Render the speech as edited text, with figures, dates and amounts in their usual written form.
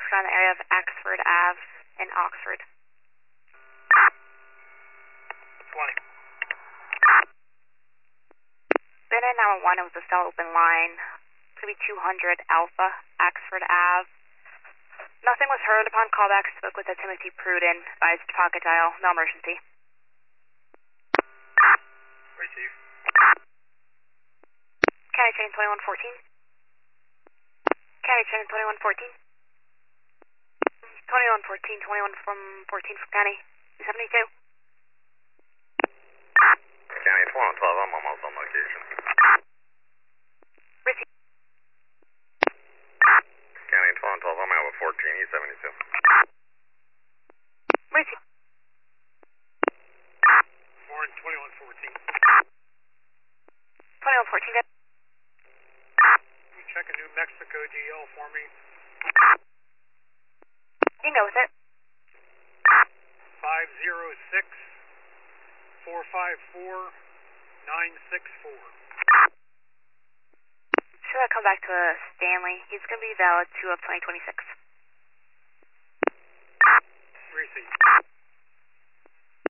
around the area of Axford Ave in Oxford. 20. Bennett 911, it was a cell open line. It's going to be 200 Alpha, Axford Ave. Nothing was heard upon callback. Spoke with Timothy Pruden. Advised pocket dial. No emergency. Receive. County Train 2114. County Train 2114. 2114, 21 from 14 from County 272. County 1212, I'm almost on location. Receive. County 1212, I'm out with 14, E72. Receive. Warren 2114. 2114, good. You check a New Mexico DL for me. You can go with it. 506 454 964. Should I come back to Stanley? He's going to be valid 2 of 2026. Receive.